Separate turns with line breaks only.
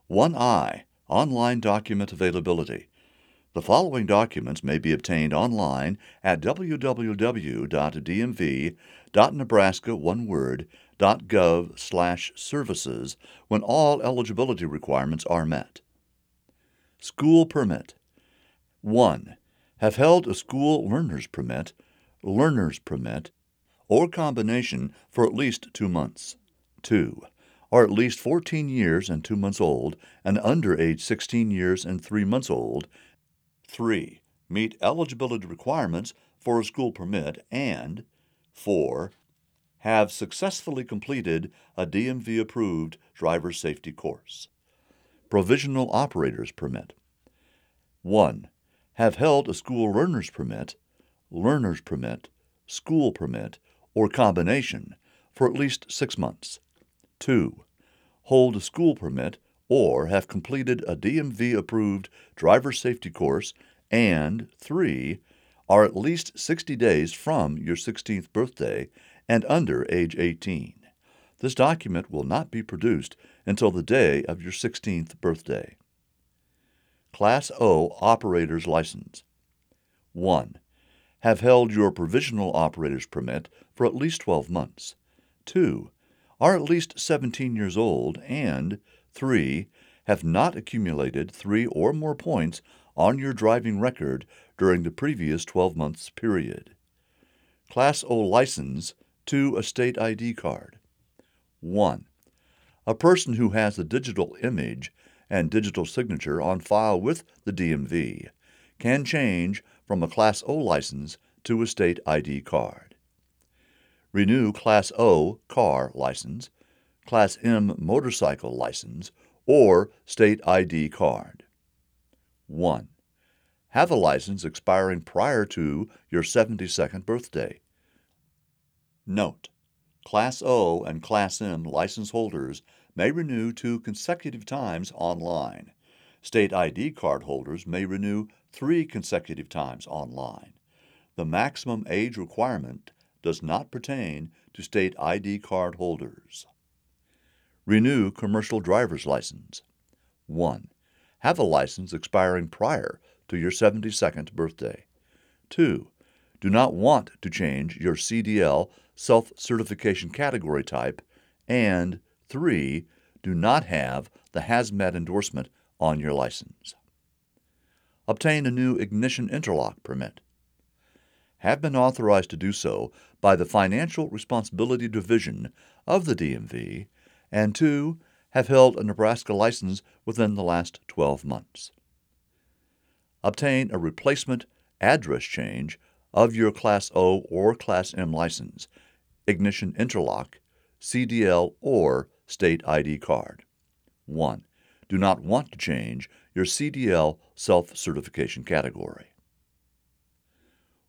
1I, Online Document Availability. The following documents may be obtained online at www.dmv.nebraska.gov/services when all eligibility requirements are met. School Permit. 1. Have held a school learner's permit, or combination for at least 2 months. 2. Are at least 14 years and 2 months old and under age 16 years and 3 months old. 3. Meet eligibility requirements for a school permit, and 4. Have successfully completed a DMV-approved driver safety course. Provisional Operator's Permit. 1. Have held a school learner's permit, school permit, or combination for at least 6 months. 2. Hold a school permit or have completed a DMV-approved driver safety course, and 3. Are at least 60 days from your 16th birthday and under age 18. This document will not be produced until the day of your 16th birthday. Class O Operator's License. 1. Have held your provisional operator's permit for at least 12 months. 2. Are at least 17 years old, and 3. Have not accumulated 3 or more points on your driving record during the previous 12 months period. Class O License to a state ID card. 1. A person who has a digital image and digital signature on file with the DMV can change from a Class O license to a state ID card. Renew Class O car license, Class M motorcycle license, or state ID card. 1. Have a license expiring prior to your 72nd birthday. Note: Class O and Class M license holders may renew 2 consecutive times online. State ID card holders may renew 3 consecutive times online. The maximum age requirement does not pertain to state ID card holders. Renew commercial driver's license. 1. Have a license expiring prior to your 72nd birthday. 2. Do not want to change your CDL self-certification category type, and 3. Do not have the hazmat endorsement on your license. Obtain a new ignition interlock permit. Have been authorized to do so by the Financial Responsibility Division of the DMV, and 2. Have held a Nebraska license within the last 12 months. Obtain a replacement address change of your Class O or Class M license, ignition interlock, CDL, or state ID card. 1. Do not want to change your CDL self-certification category.